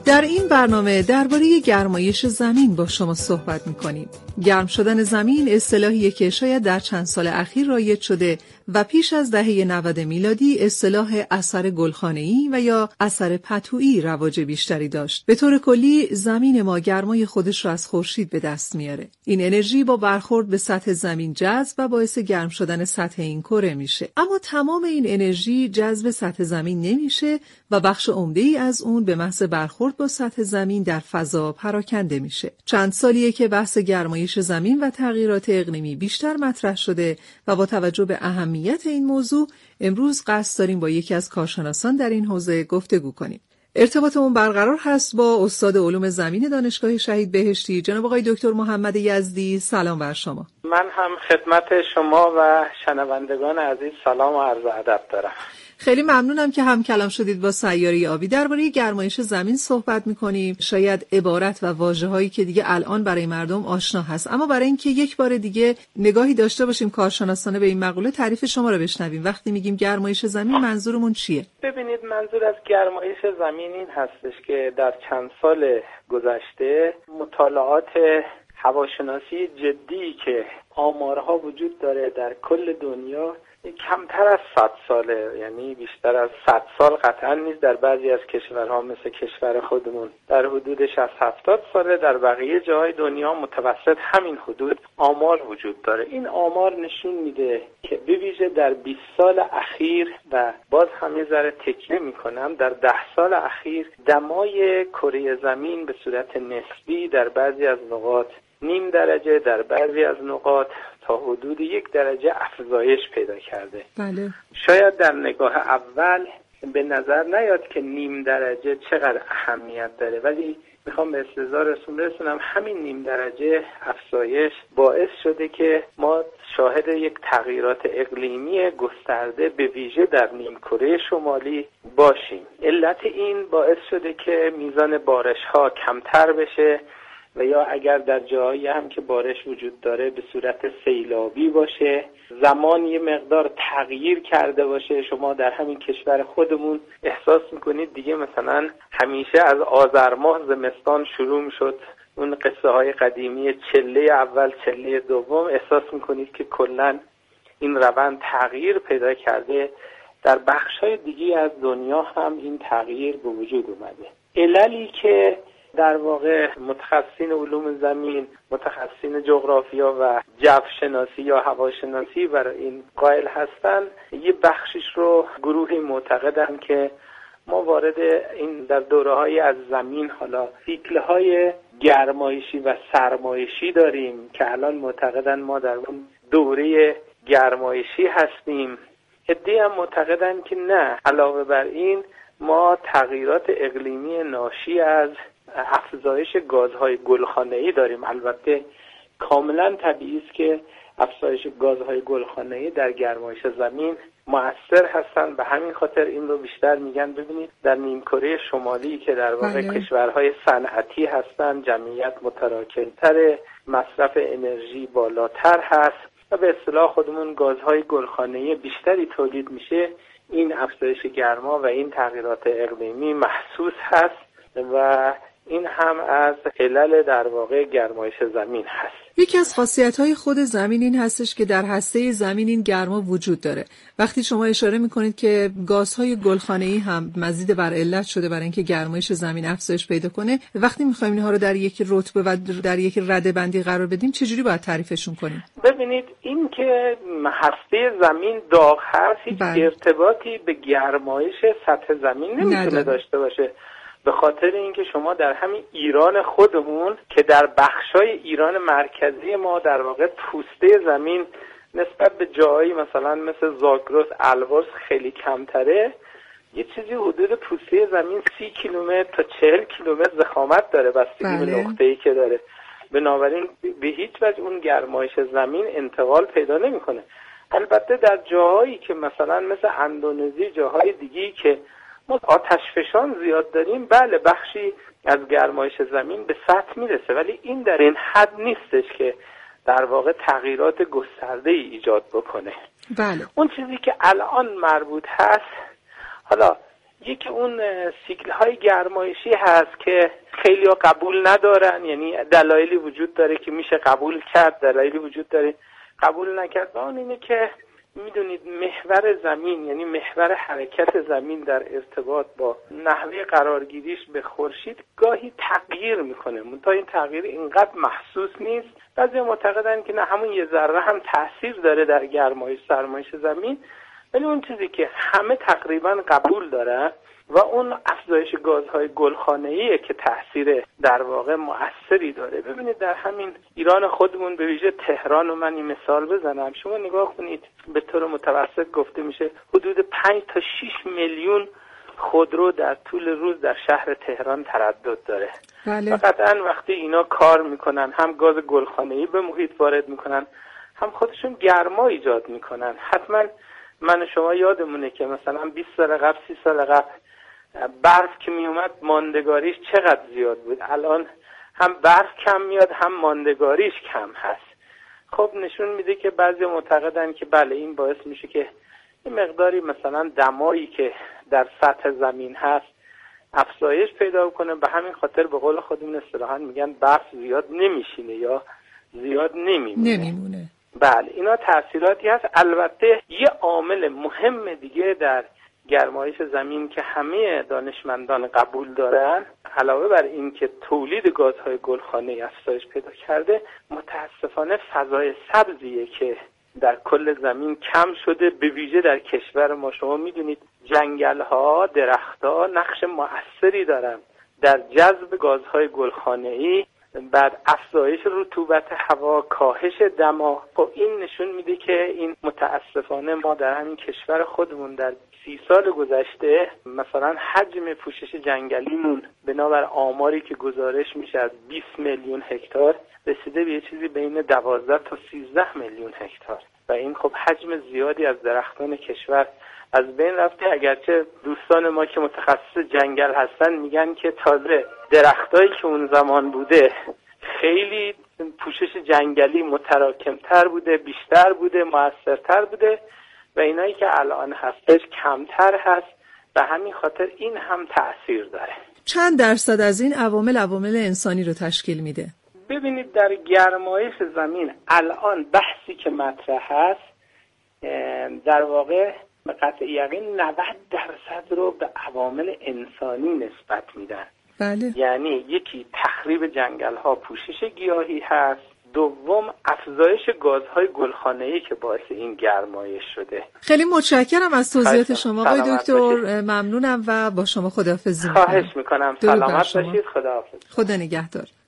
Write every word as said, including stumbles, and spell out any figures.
در این برنامه درباره گرمایش زمین با شما صحبت می‌کنیم. گرم شدن زمین اصطلاحیه که شاید در چند سال اخیر رایج شده و پیش از دهه نود میلادی اصطلاح اثر گلخانه‌ای و یا اثر پتویی رواج بیشتری داشت. به طور کلی زمین ما گرمای خودش را از خورشید به دست میاره. این انرژی با برخورد به سطح زمین جذب و باعث گرم شدن سطح این کره میشه. اما تمام این انرژی جذب سطح زمین نمیشه و بخش عمده‌ای از اون به محض برخورد با سطح زمین در فضا پراکنده میشه. چند سالیه که بحث گرمایش زمین و تغییرات اقلیمی بیشتر مطرح شده و با توجه به اهمیت این موضوع امروز قصد داریم با یکی از کارشناسان در این حوزه گفتگو کنیم. ارتباطمون برقرار هست با استاد علوم زمین دانشگاه شهید بهشتی جناب آقای دکتر محمد یزدی. سلام بر شما. من هم خدمت شما و شنوندگان عزیز سلام و عرض ادب دارم. خیلی ممنونم که هم کلام شدید با سیاره آبی. درباره گرمایش زمین صحبت می‌کنیم. شاید عبارت و واژه‌هایی که دیگه الان برای مردم آشنا هست، اما برای اینکه یک بار دیگه نگاهی داشته باشیم کارشناسانه به این مقوله، تعریف شما رو بشنویم. وقتی میگیم گرمایش زمین منظورمون چیه؟ ببینید، منظور از گرمایش زمین این هستش که در چند سال گذشته مطالعات هواشناسی جدی که آمارها وجود داره در کل دنیا کمتر از صد ساله، یعنی بیشتر از صد سال قطعا نیست، در بعضی از کشورها مثل کشور خودمون در حدود شصت هفتاد ساله، در بقیه جاهای دنیا متوسط همین حدود آمار وجود داره. این آمار نشون میده که به ویژه در بیست سال اخیر و باز هم یه ذره تکیه میکنم در ده سال اخیر دمای کره زمین به صورت نسبی در بعضی از نقاط نیم درجه، در بعضی از نقاط تا حدود یک درجه افزایش پیدا کرده. بله. شاید در نگاه اول به نظر نیاد که نیم درجه چقدر اهمیت داره، ولی میخوام به استحضار رسون رسونم همین نیم درجه افزایش باعث شده که ما شاهد یک تغییرات اقلیمی گسترده به ویژه در نیمکره شمالی باشیم. علت این باعث شده که میزان بارش ها کمتر بشه و یا اگر در جایی هم که بارش وجود داره به صورت سیلابی باشه، زمان یه مقدار تغییر کرده باشه. شما در همین کشور خودمون احساس میکنید دیگه مثلا همیشه از آذر ماه زمستان شروع میشد، اون قصه های قدیمی چله اول چله دوم، احساس میکنید که کلا این روند تغییر پیدا کرده. در بخش های دیگه از دنیا هم این تغییر به وجود اومده. عللی که در واقع متخصصین علوم زمین، متخصصین جغرافیا و جو شناسی یا هواشناسی برای این قائل هستن، یه بخشش رو گروهی معتقدن که ما وارد این در دوره‌های از زمین حالا سیکل‌های گرمایشی و سرمایشی داریم که الان معتقدن ما در اون دوره گرمایشی هستیم. عده‌ای هم معتقدن که نه، علاوه بر این ما تغییرات اقلیمی ناشی از افزایش گازهای گلخانه‌ای داریم. البته کاملا طبیعی است که افزایش گازهای گلخانه‌ای در گرمایش زمین مؤثر هستند. به همین خاطر این رو بیشتر میگن ببینید در نیمکره شمالی که در واقع بله. کشورهای صنعتی هستند، جمعیت متراکم‌تر، مصرف انرژی بالاتر هست و به اصطلاح خودمون گازهای گلخانه‌ای بیشتری تولید میشه. این افزایش گرما و این تغییرات اقلیمی محسوس هست و این هم از علل در واقع گرمایش زمین هست. یکی از خاصیت‌های خود زمین این هستش که در هسته زمین این گرما وجود داره. وقتی شما اشاره می‌کنید که گازهای گلخانه‌ای هم مزید بر علت شده برای اینکه گرمایش زمین افزایش پیدا کنه، وقتی می‌خوایم اینها رو در یک رتبه و در یک رده‌بندی قرار بدیم چجوری باید تعریفشون کنیم؟ ببینید، این که هسته زمین داغ هست هیچ بله. ارتباطی به گرمایش سطح زمین نمیتونه داشته باشه. به خاطر اینکه شما در همین ایران خودمون که در بخشای ایران مرکزی ما در واقع پوسته زمین نسبت به جایی مثلا مثل زاگرس، البرز خیلی کمتره، یه چیزی حدود پوسته زمین سی کیلومتر تا چهل کیلومتر ضخامت داره بستگی به بله. نقطه‌ای که داره. بنابراین به هیچ وجه اون گرمایش زمین انتقال پیدا نمی‌کنه. البته در جاهایی که مثلا مثل اندونزی، جاهای دیگه‌ای که ما آتشفشان زیاد داریم، بله بخشی از گرمایش زمین به سطح میرسه، ولی این در این حد نیستش که در واقع تغییرات گسترده ای ایجاد بکنه. بله. اون چیزی که الان مربوط هست، حالا یکی اون سیکل های گرمایشی هست که خیلی ها قبول ندارن، یعنی دلایلی وجود داره که میشه قبول کرد، دلایلی وجود داره قبول نکرد. و اون اینه که میدونید محور زمین، یعنی محور حرکت زمین در ارتباط با نحوه قرارگیریش به خورشید گاهی تغییر میکنه، منتها این تغییر اینقدر محسوس نیست. بعضی معتقدن که نه، همون یه ذره هم تاثیر داره در گرمایش سرمایش زمین، ولی اون چیزی که همه تقریبا قبول دارن و اون افزایش گازهای گلخانه‌ایه که تاثیر در واقع مؤثری داره. ببینید در همین ایران خودمون، به ویژه تهران، و من این مثال بزنم، شما نگاه کنید به طور متوسط گفته میشه حدود پنج تا شش میلیون خودرو در طول روز در شهر تهران تردد داره. بله. و قطعا وقتی اینا کار میکنن، هم گاز گلخانه‌ای به محیط وارد میکنن، هم خودشون گرما ایجاد میکنن. حتما من و شما یادمونه که مثلا بیست سال قبل، سی سال قبل برف که می اومد ماندگاریش چقدر زیاد بود. الان هم برف کم میاد، هم ماندگاریش کم هست. خب نشون میده که بعضی معتقدن که بله این باعث میشه که این مقداری مثلا دمایی که در سطح زمین هست افزایش پیدا کنه. به همین خاطر به قول خودمون اصطلاحاً میگن برف زیاد نمیشینه یا زیاد نمیمونه. نمیمونه. بله، اینا تأثیراتی هست. البته یه عامل مهم دیگه در گرمایش زمین که همه دانشمندان قبول دارن، علاوه بر این که تولید گازهای گلخانه‌ای افزایش پیدا کرده، متاسفانه فضای سبزیه که در کل زمین کم شده. به ویژه در کشور ما شما میدونید جنگل‌ها، درخت‌ها نقش مؤثری دارن در جذب گازهای گلخانه‌ای، بعد افزایش رطوبت هوا، کاهش دما. خب این نشون میده که این متاسفانه ما در همین کشور خودمون در سی سال گذشته مثلا حجم پوشش جنگلیمون بنابر آماری که گزارش میشه از بیست میلیون هکتار رسیده به یه چیزی بین دوازده تا سیزده میلیون هکتار و این خب حجم زیادی از درختان کشور از بین رفته. اگرچه دوستان ما که متخصص جنگل هستن میگن که تازه درختایی که اون زمان بوده خیلی پوشش جنگلی متراکمتر بوده، بیشتر بوده، موثرتر بوده و اینایی که الان هستش کمتر هست و همین خاطر این هم تأثیر داره. چند درصد از این عوامل عوامل انسانی رو تشکیل میده؟ ببینید در گرمایش زمین الان بحثی که مطرح هست در واقع به قطع یقین نود درصد رو به عوامل انسانی نسبت میدن. بله. یعنی یکی تخریب جنگل ها، پوشش گیاهی هست، دوم افزایش گازهای گلخانه‌ای که باعث این گرمایش شده. خیلی متشکرم از توضیحات شما آقای دکتر، ممنونم و با شما خداحافظی می‌کنم. خواهش میکنم. سلامت باشید. خداحافظ. خدا نگهدار.